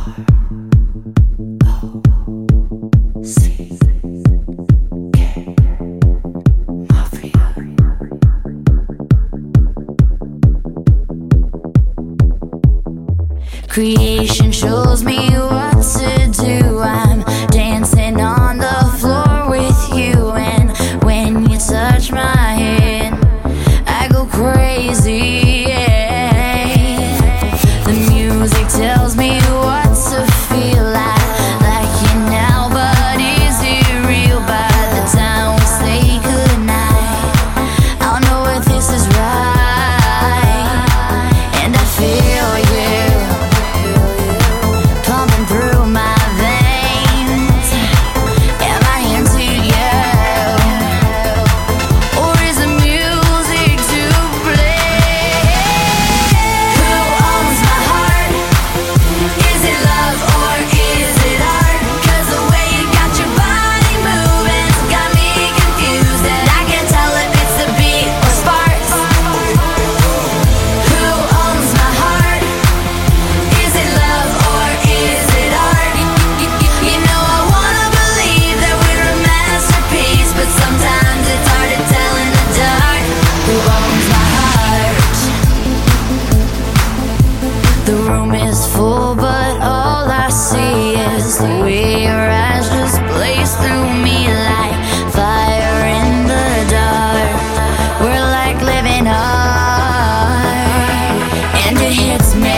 Creation shows me what to do. I'm dancing on the floor with you, and when you touch my hand, I go crazy. Yeah. The music tells me what to feel like you now, but is it real? By the time we say goodnight, I'll know if this is right, and I feel you pumping through my veins. Am I into you, or is the music to blame? Who owns my heart? Is it love or is it art? 'Cause the way you got your body moving's got me confused, and I can't tell if it's the beat or sparks. Who owns my heart? Is it love or is it art? You know I wanna believe that we're a masterpiece, but sometimes it's hard to tell in the dark. Who owns my heart? The room is full, but all I see is the way your eyes just blaze through me like fire in the dark. We're like living art, and it hits me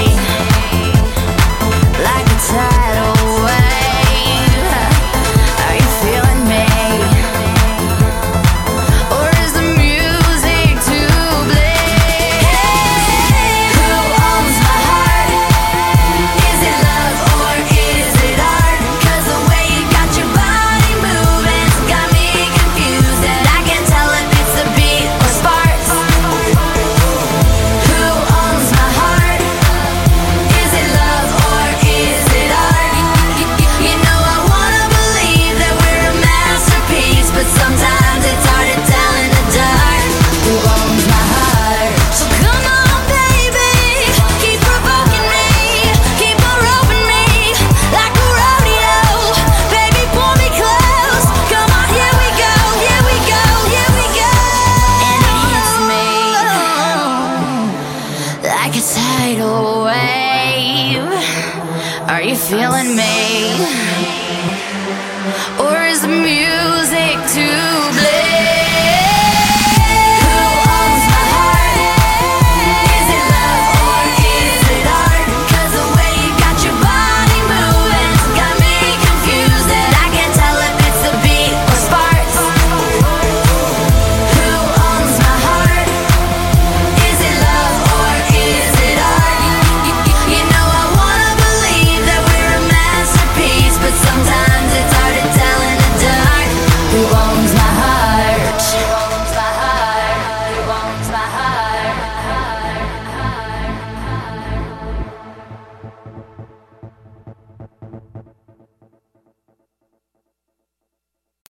like a tidal wave. Are you feeling me, or is the music to blame? Who owns my heart? Is it love or is it art? 'Cause the way you got your body moving's got me confused, and I can't tell if it's the beat or sparks. Who owns my heart? Is it love or is it art? You know I wanna believe that we're a masterpiece, but sometimes it's hard to tell in the dark. Who owns my heart? So come on, baby, keep provoking me, keep on roping me like a rodeo. Baby, pull me close, come on, here we go, here we go, here we go. And it hits me like a tidal wave. Are you feeling me, or is the music too